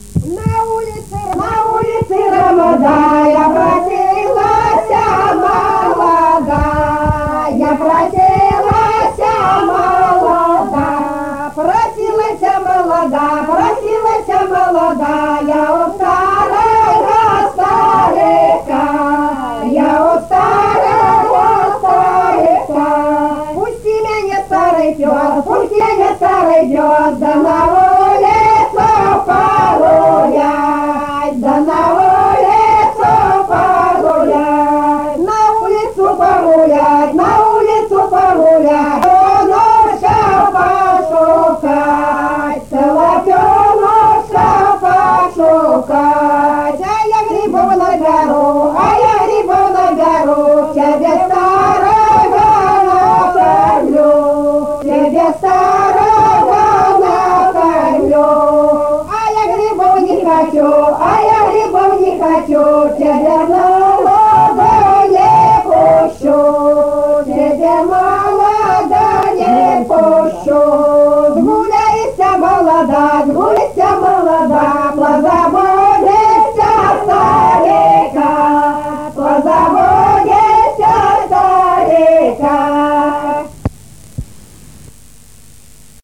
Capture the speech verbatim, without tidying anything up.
На улице, на улице Рамадая просилась молодая, просилась молодая, просилась молодая, просилась молодая у старого старика, я у старого старика. Пусти меня, старый пес, пусти меня, старый пес, да на улицу погулять, да на улицу погулять, на улицу погулять, на улицу погулять, солнышко пошукать, соловьёнушка пошукать. А я грибов наберу, а я грибов наберу, тебе старого накормлю, тебе старого накормлю. А я грибов не хочу, а я грибов не хочу, тебе молодо не пущу, тебе молодо не пущу. Сгуляйся молода, сгуляйся молода, позабудешься старика, позабудешься старика.